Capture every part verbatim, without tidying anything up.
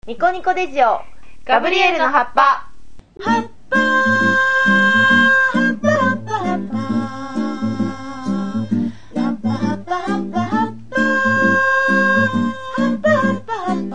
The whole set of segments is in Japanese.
ニコニコデジオガブリエルの葉っぱ。 葉っぱ葉っぱ葉っぱ葉っぱ葉っぱ葉っぱ葉っぱ葉っぱ葉っぱ葉っぱ葉っ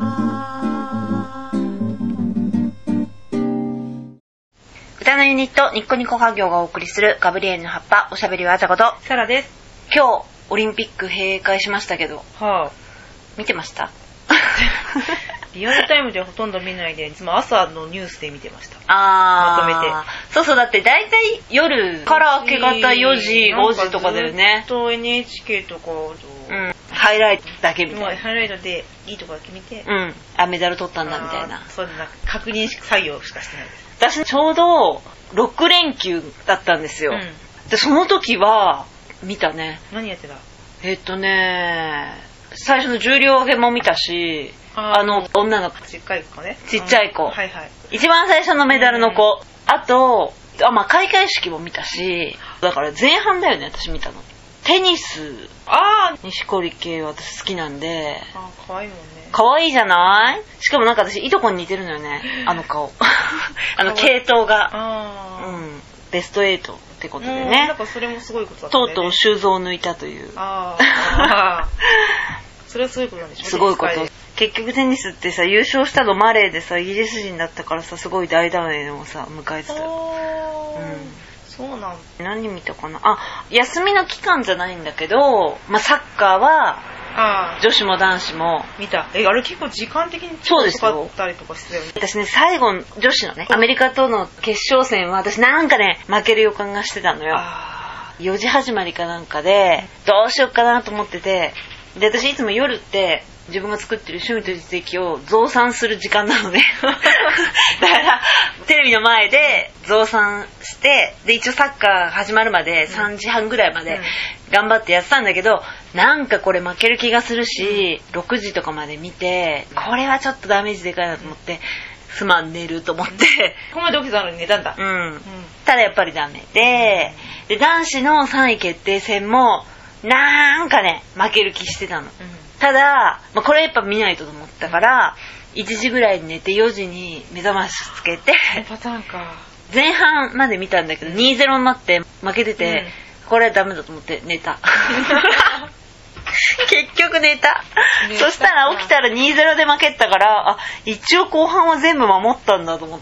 ぱ。 歌のユニットニッコニコ家業がお送りするガブリエルの葉っぱ。おしゃべりはあざこと。 サラです。 今日オリンピック閉会しましたけど、 はあ、 見てました？ リアルタイムではほとんど見ないで、いつも朝のニュースで見てました。 あー、 まとめて。 そうそう、だって大体夜から明け方よじ、ごじとかだよね。 ずっと エヌエイチケー とかを、 うん、ハイライトだけみたいな。 ハイライトでいいとこだけ見て、 うん、あ、メダル取ったんだみたいな。 そうなんか確認作業しかしてないです。 私ちょうどろく連休だったんですよ。うん、でその時は見たね。 何やってた？ えっとね、最初の重量上げも見たし、あ, あの女の子、 ちっちゃい子ね、 ちっちゃい子、 はいはい、 一番最初のメダルの子、あとあ、まあ、開会式も見たし、だから前半だよね私見たの。テニス、 あ錦織圭私好きなんで、 あ可愛いもんね。 可愛いじゃない？しかもなんか私いとこに似てるのよね、あの顔あの系統が、 あ、 うん、ベストエイトってことでね、 なんかそれもすごいことだったね。 とうとう修造を抜いたという、 ああそれはすごいことなんでしょうね。 すごいこと。結局テニスってさ、優勝したのマレーでさ、イギリス人だったからさ、すごい大団円をさ迎えてた。うん、 そうなんだ。 何見たかなあ、休みの期間じゃないんだけど、まあ、サッカーはあ女子も男子も見た。え、あれ結構時間的にそうですよ。 かかったりとかしてたよね。 私ね、最後女子のね、アメリカとの決勝戦は私なんかね負ける予感がしてたのよ。あ、よじ始まりかなんかでどうしようかなと思ってて、で私いつも夜って自分が作ってる趣味と実績を増産する時間なのねだからテレビの前で増産して、で一応サッカー始まるまでさんじはんぐらいまで頑張ってやってたんだけど、なんかこれ負ける気がするし、ろくじとかまで見てこれはちょっとダメージでかいなと思って、すまん寝ると思ってここまで起きたのに寝たんだ。 うん、うん、ただやっぱりダメで、で男子のさんい決定戦もなんかね負ける気してたの、うん、ただ、まあ、これやっぱ見ないとと思ったから、うん、いちじぐらいに寝てよじに目覚ましつけてパターンか。前半まで見たんだけど、うん、にたいゼロになって負けてて、うん、これはダメだと思って寝た結局寝たそしたら起きたらにたいゼロで負けたから、あ、一応後半は全部守ったんだと思って。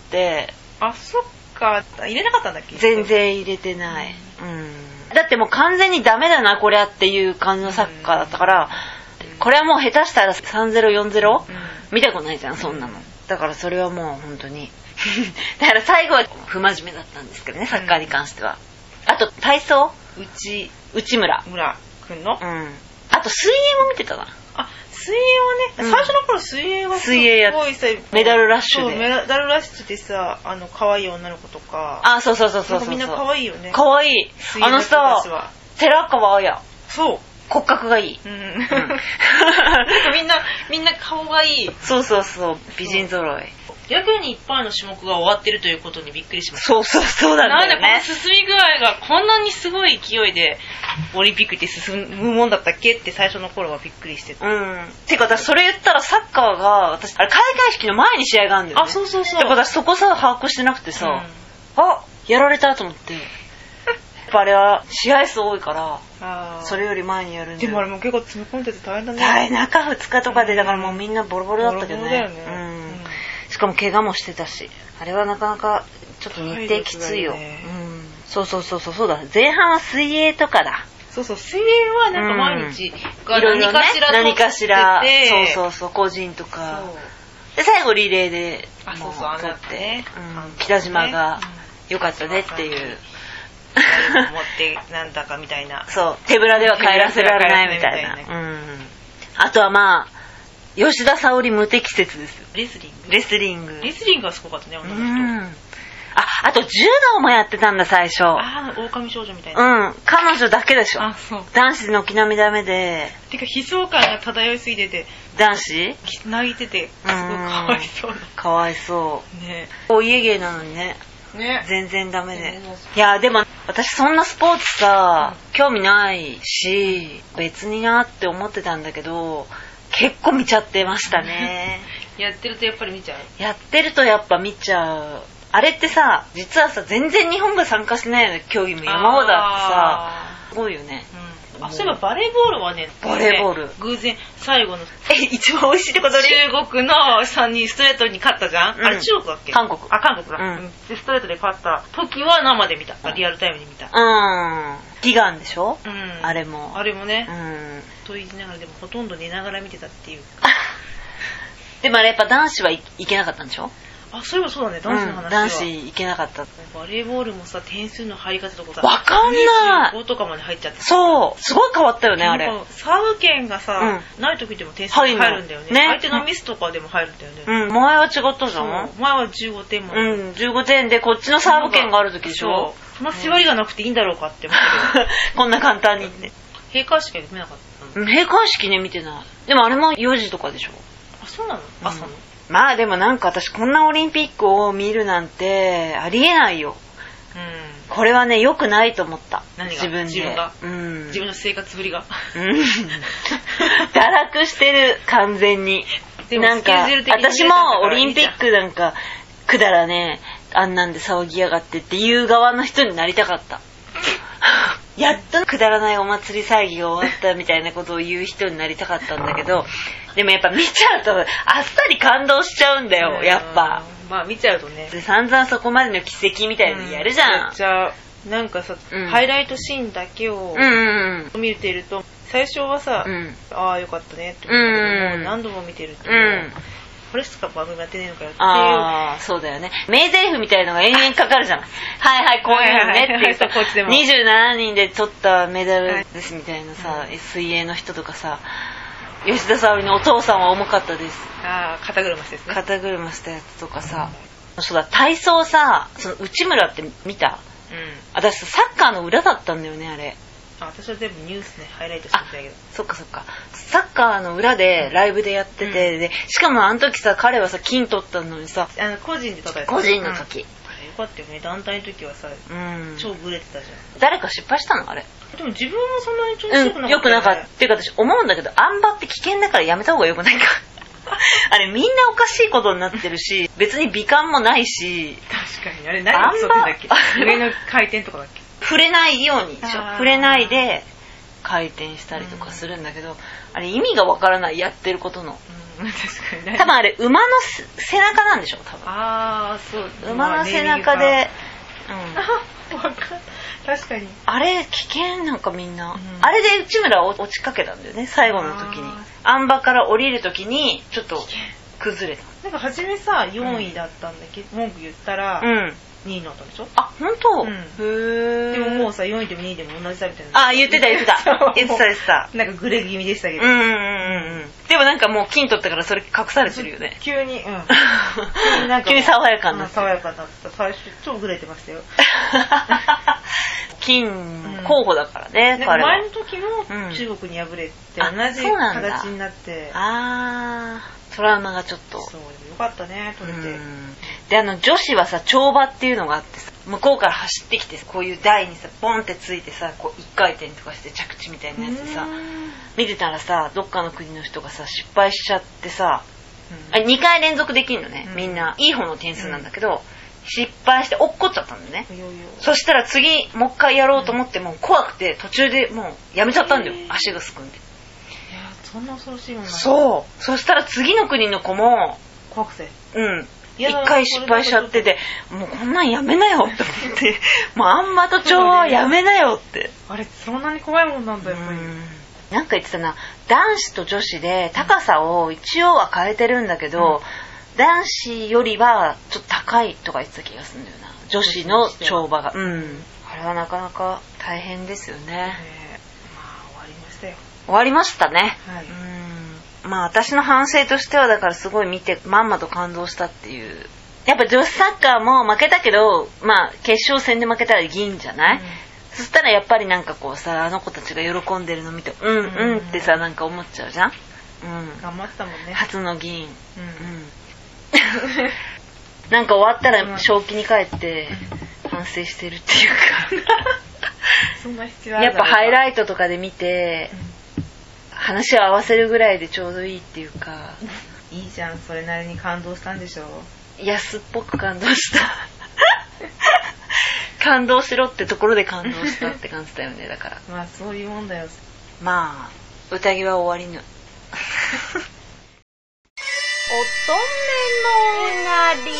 あ、そっか。入れなかったんだっけ？ 全然入れてない、うんうん、だってもう完全にダメだなこれはっていう感じのサッカーだったから、うん、これはもう下手したらさんたいゼロ、よんたいゼロ、うん、見たことないじゃんそんなの。だからそれはもう本当にだから最後は不真面目だったんですけどね、サッカーに関しては、うん、あと体操、内内村村くんの、 うん、あと水泳も見てたな。あ、 水泳はね、うん、最初の頃水泳はすごいさ、 メダルラッシュで、 そうメダルラッシュでさ、あの可愛い女の子とか、 あ、そうそうそうそうそう、 みんな可愛いよね。 可愛い。あのさ、寺川綾、 そう骨格がいい、うんうん、 みんなみんな顔がいい。 そうそうそう、美人揃い。 やけにいっぱいの種目が終わってるということにびっくりしました。 そうそうそうなんだよね。 なんでこの進み具合がこんなにすごい勢いでオリンピックって進むもんだったっけって最初の頃はびっくりしてた。 うん。てか私それ言ったらサッカーが、私あれ開会式の前に試合があるんだよね。 あ、そうそうそう。 だから私そこさ把握してなくてさ、うん、あ、やられたと思って。やっぱあれは試合数多いから、あ、それより前にやるんだよ。 でもあれも結構詰め込んでて大変だね。 大変、中ふつかとかでだからもうみんなボロボロだったけどね。ボロボロだよね。うん。うん、しかも怪我もしてたし、あれはなかなかちょっと日程きついよ、ね、うん、そうそうそうそう、そうだ、前半は水泳とかだ。 そうそう、水泳はなんか毎日、うん、何かしら何かしら、そうそうそう、個人とかで最後リレーでもうそうそう、 取って、ね、うん、北島が良かったねっていう、 持ってなんだかみたいな、 そう、手ぶらでは帰らせられないみたいな、うん、あとはまあ吉田沙保里無適切ですよ。 レスリングレスリングレスリングがすごかったね、女の人。うん、 あ、あと柔道もやってたんだ最初。 ああ、狼少女みたいな。 うん、彼女だけでしょ。 あ、そう。 男子の軒並みダメで。 てか悲壮感が漂いすぎてて。 男子泣いててすごいかわいそうな。 かわいそう。ね。お家芸なのにね。 ね。 全然ダメで。ね、いやでも私そんなスポーツさ、うん、興味ないし別になって思ってたんだけど。結構見ちゃってましたね。 やってるとやっぱり見ちゃう。 やってるとやっぱ見ちゃう。あれってさ、実はさ、全然日本が参加してないような競技も山ほどあってさ、すごいよね。 うん、あ、そういえばバレーボールはね、 バレーボール。 偶然、最後の、 え、一番美味しいってことで中国のさんにんストレートに勝ったじゃん、うん、あれ中国だっけ？ 韓国。 あ、韓国だ。 うん。 で、ストレートで勝った時は生で見た。リアルタイムで見た。 うん。悲願でしょ？ うん。 あれも。 あれもね。 うん。 と言いながら、でもほとんど寝ながら見てたっていう。 でもあれやっぱ男子はいけなかったんでしょ？ あ、そういえばそうだね、男子の話は、うん、 男子いけなかった。 バレーボールもさ、点数の入り方とかさ、 わかんない。 にじゅうごとかまで入っちゃって。 そう、すごい変わったよね、あれ。 サーブ権がさ、うん、ない時でも点数に入るんだよね。ね、相手のミスとかでも入るんだよね。 うん、前は違ったじゃん。 前はじゅうごてんも。 うん、じゅうごてんでこっちのサーブ権がある時でしょ。 そう。その縛りがなくていいんだろうかって思ってる。 こんな簡単にって。 閉会式は見なかったの？ 閉会式ね、見てない。でもあれもよじとかでしょ。 あ、そうなの？朝の。うん、 まあでもなんか私こんなオリンピックを見るなんてありえないよ。うん、これはね良くないと思った。 何が？ 自分で。 自分が、 うん、 自分の生活ぶりが。 うん。堕落してる完全に。でもなんか私もオリンピックなんかくだらねえあんなんで騒ぎやがってっていう側の人になりたかった。やっとくだらないお祭り騒ぎが終わったみたいなことを言う人になりたかったんだけど、でもやっぱ見ちゃうとあっさり感動しちゃうんだよ、やっぱ。 まあ見ちゃうとね。 で散々そこまでの奇跡みたいなのやるじゃん。 うん、やっちゃう。なんかさ、うん、ハイライトシーンだけを見てると、最初はさ、うん、ああよかったねって思ったけど、うん、もう何度も見てると、うん、これしか番組やってねえのかよっていう。 ああ、そうだよね。名台詞みたいのが延々かかるじゃん。はいはい、こういうのねっていうさ、にじゅうななにんで取ったメダルですみたいなさ、はい、水泳の人とかさ、吉田沙保里のお父さんは重かったです。 ああ、肩車してですね。 肩車したやつとかさ、そうだ、体操さ、その内村って見た？うん。私さ、サッカーの裏だったんだよね、あれ。 あ、私は全部ニュースね、ハイライトしてたけど。 そっかそっか。サッカーの裏でライブでやってて、うん、でしかもあの時さ、彼はさ金取ったのにさ、 あの個人で取ったやつ。 個人の時。うん、 あれよかったよね。団体の時はさ、うん、超ブレてたじゃん。 誰か失敗したのあれ？ でも自分はそんなに調子良くなかった、ね。うん、良くなかった。 っていうか私思うんだけど、あん馬って危険だからやめた方が良くないか。あれみんなおかしいことになってるし、別に美観もないし。 確かに。あれ何競ってんだっけ？上の回転とかだっけ？ 触れないようにでしょ。触れないで回転したりとかするんだけど、うん、あれ意味がわからない、やってることの。 うん、確かに。 多分あれ馬の背中なんでしょ、多分。 ああ、そう。 馬の背中で、 うん。わかん確かに。 あれ危険なんかみんな、うん、あれで内村落ちかけたんだよね、最後の時に。あん馬から降りる時にちょっと崩れた。 なんか初めさよんいだったんだけど、うん、文句言ったら、うんにいになったんでしょ？ あ、本当？うん、 へー。でももうさ、よんいでもにいでも同じだみたいな。 あ、言ってた言ってた。言ってた言ってた。 なんかグレ気味でしたけど。 うんうんうんうん。でもなんかもう金取ったからそれ隠されてるよね。 急に、うん。 急になんか。急に爽やかになった。 爽やかになった。最初超グレてましたよ。 金候補だからね、 うん、彼は。前の時も中国に敗れて同じ形になって。 あー、トラウマがちょっと。 そう、よかったね、取れて。 で、あの女子はさ、跳馬っていうのがあってさ、向こうから走ってきてこういう台にさポンってついてさ、こう一回転とかして着地みたいなやつでさ、見てたらさ、どっかの国の人がさ失敗しちゃってさ、うん、あにかい連続できるのね、うん、みんないい方の点数なんだけど、うん、失敗して落っこっちゃったんだよね。そしたら次もう一回やろうと思っても怖くて途中でもうやめちゃったんだよ、足がすくんで。いやそんな恐ろしいもんなんだ。 そう。そしたら次の国の子も怖くて、 うん一回失敗しちゃってて、もうこんなんやめなよって思ってもうあんまと調和はやめなよって。 あれそんなに怖いもんなんだやっぱり。 なんか言ってたな、男子と女子で高さを一応は変えてるんだけど、うん、男子よりはちょっと高いとか言ってた気がするんだよな、女子の跳馬が。うん、あれはなかなか大変ですよね。 えー、まあ終わりましたよ。 終わりましたね。 はい、うんまあ私の反省としてはだからすごい見てまんまと感動したっていう。やっぱ女子サッカーも負けたけど、まあ決勝戦で負けたら銀じゃない、うん、そしたらやっぱりなんかこうさ、あの子たちが喜んでるの見てうんうんってさ、なんか思っちゃうじゃん。うん、 頑張ったもんね、 初の銀。うん、うん、なんか終わったら正気に帰って反省してるっていうかそんな必要あるやっぱハイライトとかで見て、うん話を合わせるぐらいでちょうどいいっていうか、 いいじゃん、それなりに感動したんでしょ。 安っぽく感動した感動しろってところで感動したって感じだよね。だからまあそういうもんだよ。 まあ宴は終わりぬ乙女のなり。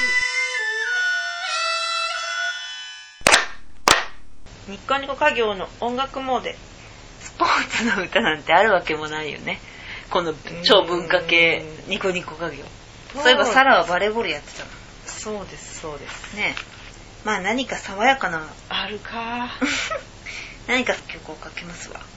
ニッコニコ家業の音楽モーデ。 スポーツの歌なんてあるわけもないよね、この超文化系ニコニコ家業。そういえばサラはバレーボールやってたの。 そうですそうですね。まあ何か爽やかなあるか何か曲をかけますわ。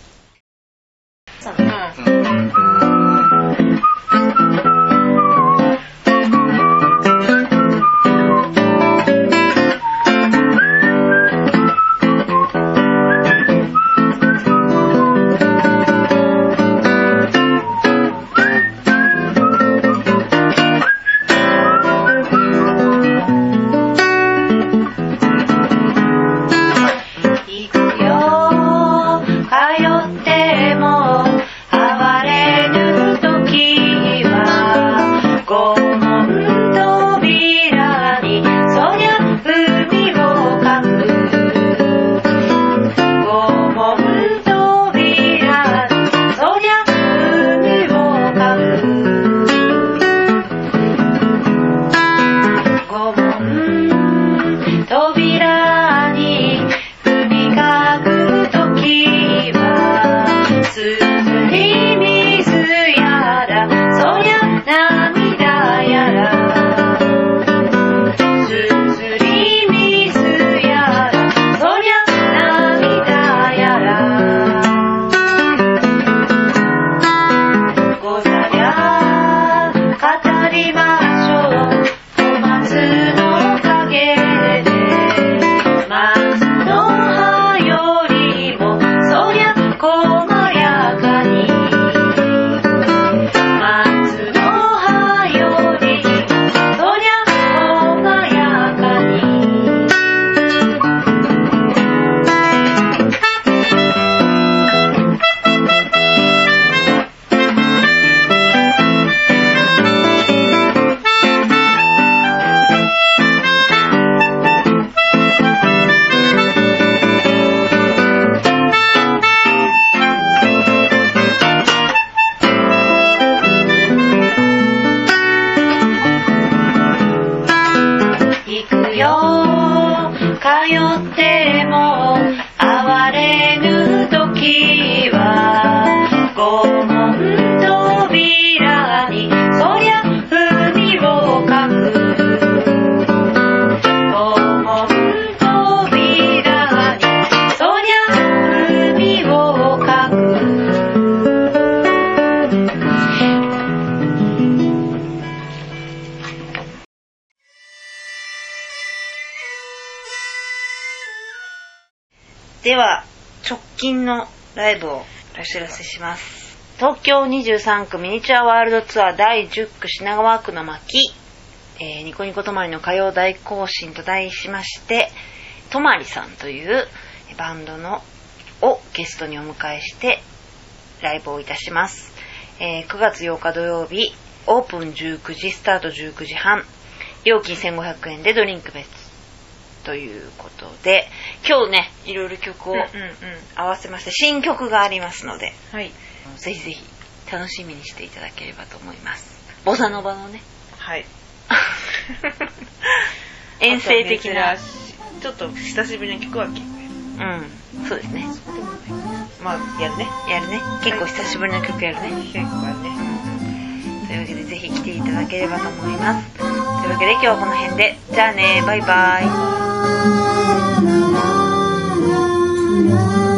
では直近のライブをお知らせします。東京にじゅうさんくミニチュアワールドツアーだいじゅっく品川区の巻、えー、ニコニコとまりの歌謡大行進と題しまして、とまりさんというバンドのをゲストにお迎えしてライブをいたします。えー、くがつようか土曜日、オープンじゅうくじ、スタートじゅうくじはん、料金せんごひゃくえんでドリンク別ということで、今日ねいろいろ曲を合わせまして、新曲がありますので、はい、ぜひぜひ楽しみにしていただければと思います。ボサノバのね、はい遠征的なちょっと久しぶりの曲は結構、 うん、そうですね。 まあやるねやるね結構久しぶりの曲やるね、 結構あるね。 というわけでぜひ来ていただければと思います。というわけで今日はこの辺で、じゃあね、バイバイ。